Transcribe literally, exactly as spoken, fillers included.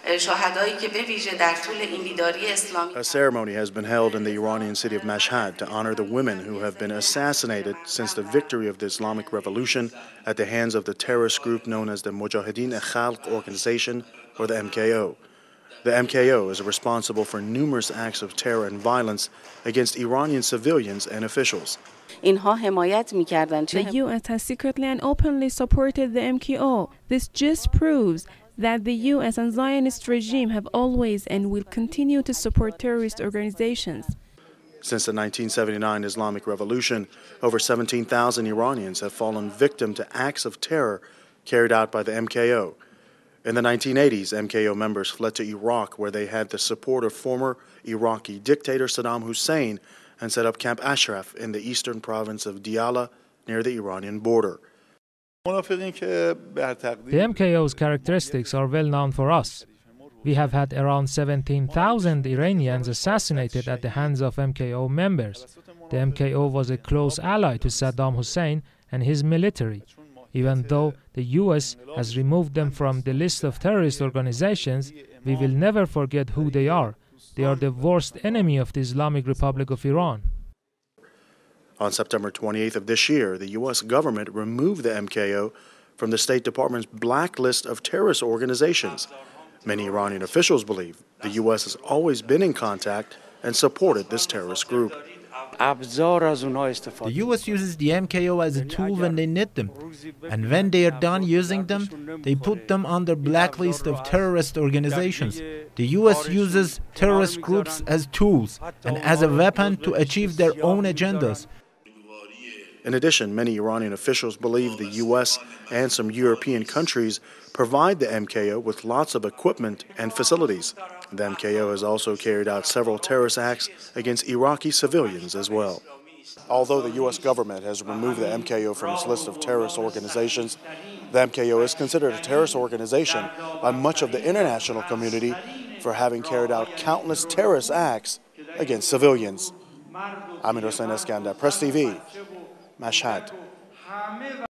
A ceremony has been held in the Iranian city of Mashhad to honor the women who have been assassinated since the victory of the Islamic Revolution at the hands of the terrorist group known as the Mujahideen-e-Khalq Organization, or the M K O. The M K O is responsible for numerous acts of terror and violence against Iranian civilians and officials. The U S has secretly and openly supported the M K O. This just proves that the U S and Zionist regime have always and will continue to support terrorist organizations. Since the nineteen seventy-nine Islamic Revolution, over seventeen thousand Iranians have fallen victim to acts of terror carried out by the M K O. In the nineteen eighties, M K O members fled to Iraq, where they had the support of former Iraqi dictator Saddam Hussein, and set up Camp Ashraf in the eastern province of Diyala near the Iranian border. The M K O's characteristics are well known for us. We have had around seventeen thousand Iranians assassinated at the hands of M K O members. The M K O was a close ally to Saddam Hussein and his military. Even though the U S has removed them from the list of terrorist organizations, we will never forget who they are. They are the worst enemy of the Islamic Republic of Iran. On September twenty-eighth of this year, the U S government removed the M K O from the State Department's blacklist of terrorist organizations. Many Iranian officials believe the U S has always been in contact and supported this terrorist group. The U S uses the M K O as a tool when they need them, and when they are done using them, they put them on the blacklist of terrorist organizations. The U S uses terrorist groups as tools and as a weapon to achieve their own agendas. In addition, many Iranian officials believe the U S and some European countries provide the M K O with lots of equipment and facilities. The M K O has also carried out several terrorist acts against Iraqi civilians as well. Although the U S government has removed the M K O from its list of terrorist organizations, the M K O is considered a terrorist organization by much of the international community for having carried out countless terrorist acts against civilians. Amir Hossein Eskandar, Press T V, Mashhad.